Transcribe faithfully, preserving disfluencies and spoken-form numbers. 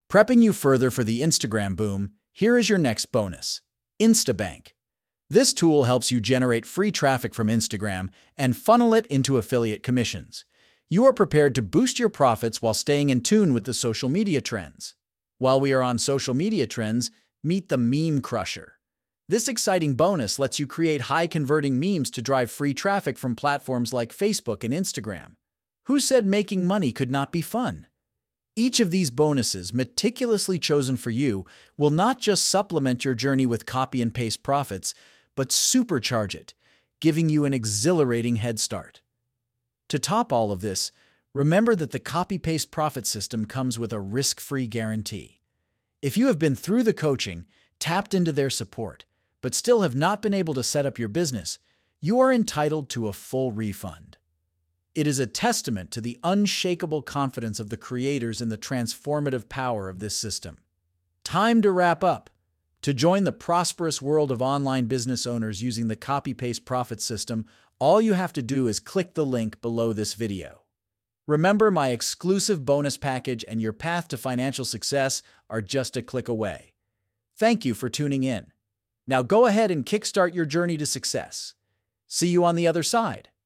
Prepping you further for the Instagram boom, here is your next bonus. Instabank. This tool helps you generate free traffic from Instagram and funnel it into affiliate commissions. You are prepared to boost your profits while staying in tune with the social media trends. While we are on social media trends, meet the Meme Crusher. This exciting bonus lets you create high-converting memes to drive free traffic from platforms like Facebook and Instagram. Who said making money could not be fun? Each of these bonuses, meticulously chosen for you, will not just supplement your journey with copy and paste profits, but supercharge it, giving you an exhilarating head start. To top all of this, remember that the copy-paste profit system comes with a risk-free guarantee. If you have been through the coaching, tapped into their support, but still have not been able to set up your business, you are entitled to a full refund. It is a testament to the unshakable confidence of the creators in the transformative power of this system. Time to wrap up. To join the prosperous world of online business owners using the copy-paste profit system, all you have to do is click the link below this video. Remember, my exclusive bonus package and your path to financial success are just a click away. Thank you for tuning in. Now go ahead and kickstart your journey to success. See you on the other side.